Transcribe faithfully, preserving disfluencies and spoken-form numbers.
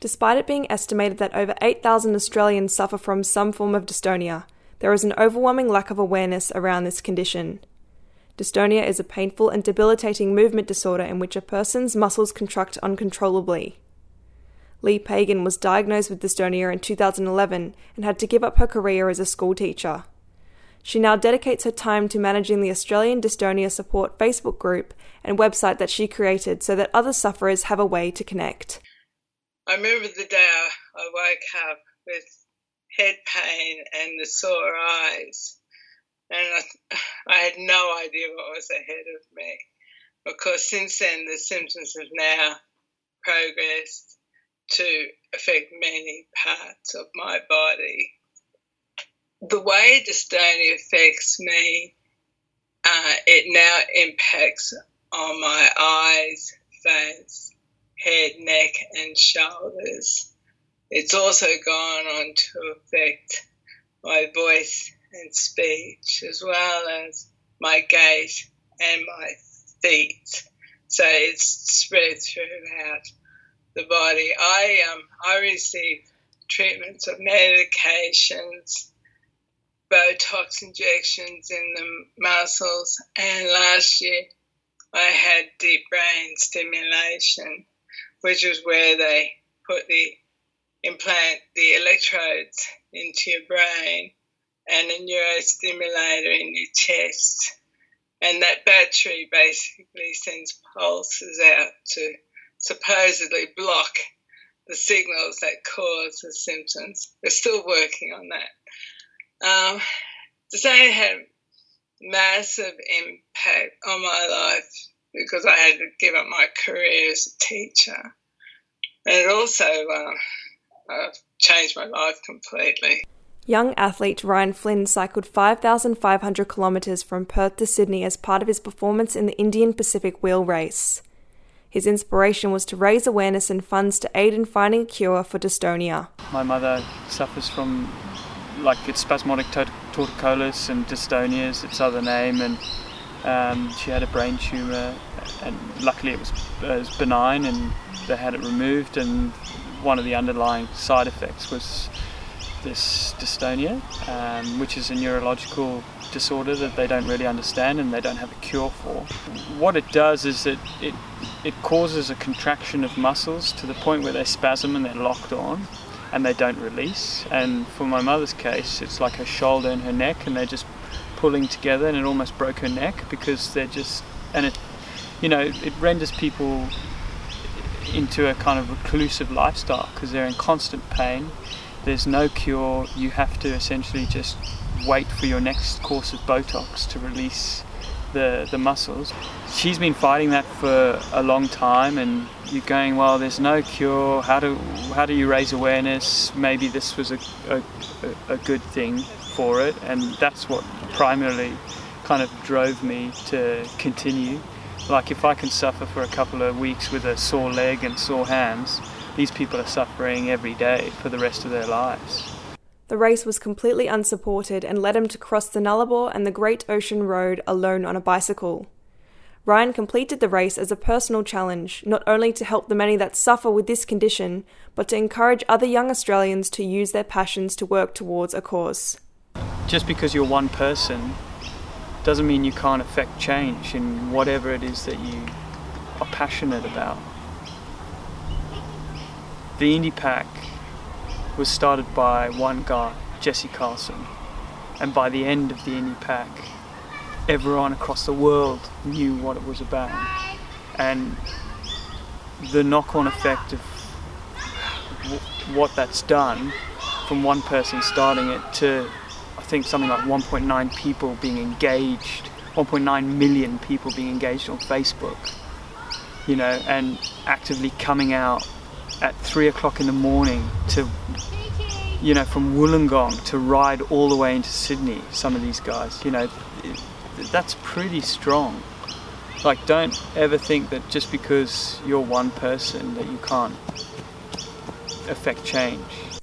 Despite it being estimated that over eight thousand Australians suffer from some form of dystonia, there is an overwhelming lack of awareness around this condition. Dystonia is a painful and debilitating movement disorder in which a person's muscles contract uncontrollably. Lee Pagan was diagnosed with dystonia in two thousand eleven and had to give up her career as a schoolteacher. She now dedicates her time to managing the Australian Dystonia Support Facebook group and website that she created so that other sufferers have a way to connect. I remember the day I woke up with head pain and the sore eyes, and I, I had no idea what was ahead of me. Of course, since then, the symptoms have now progressed to affect many parts of my body. The way dystonia affects me, uh, it now impacts on my eyes, face, head, neck and shoulders. It's also gone on to affect my voice and speech, as well as my gait and my feet. So it's spread throughout the body. I um I receive treatments of medications, Botox injections in the muscles, and last year I had deep brain stimulation, which is where they put the implant the electrodes into your brain and a neurostimulator in your chest. And that battery basically sends pulses out to supposedly block the signals that cause the symptoms. They're still working on that. Um, to say it had massive impact on my life because I had to give up my career as a teacher. And it also uh, uh, changed my life completely. Young athlete Ryan Flynn cycled five thousand five hundred kilometres from Perth to Sydney as part of his performance in the Indian Pacific Wheel Race. His inspiration was to raise awareness and funds to aid in finding a cure for dystonia. My mother suffers from like it's spasmodic tot- torticollis and dystonia is its other name, and um, she had a brain tumour, and luckily it was, uh, it was benign and they had it removed, and one of the underlying side effects was this dystonia, um, which is a neurological disorder that they don't really understand and they don't have a cure for. What it does is that it, it causes a contraction of muscles to the point where they spasm and they're locked on and they don't release. And for my mother's case, it's like her shoulder and her neck, and they're just pulling together, and it almost broke her neck because they're just, and it, you know, it renders people into a kind of reclusive lifestyle because they're in constant pain. There's no cure. You have to essentially just wait for your next course of Botox to release the, the muscles. She's been fighting that for a long time, and you're going, well, there's no cure. How do how do you raise awareness? Maybe this was a, a, a good thing for it, and that's what primarily kind of drove me to continue. Like, if I can suffer for a couple of weeks with a sore leg and sore hands, these people are suffering every day for the rest of their lives. The race was completely unsupported and led him to cross the Nullarbor and the Great Ocean Road alone on a bicycle. Ryan completed the race as a personal challenge, not only to help the many that suffer with this condition, but to encourage other young Australians to use their passions to work towards a cause. Just because you're one person doesn't mean you can't affect change in whatever it is that you are passionate about. The Indie Pack was started by one guy, Jesse Carlson, and by the end of the Indie Pack, everyone across the world knew what it was about. And the knock-on effect of w- what that's done, from one person starting it to, I think, something like one point nine people being engaged, one point nine million people being engaged on Facebook, you know, and actively coming out at three o'clock in the morning to, you know, from Wollongong to ride all the way into Sydney, some of these guys, you know, that's pretty strong. Like, don't ever think that just because you're one person that you can't affect change.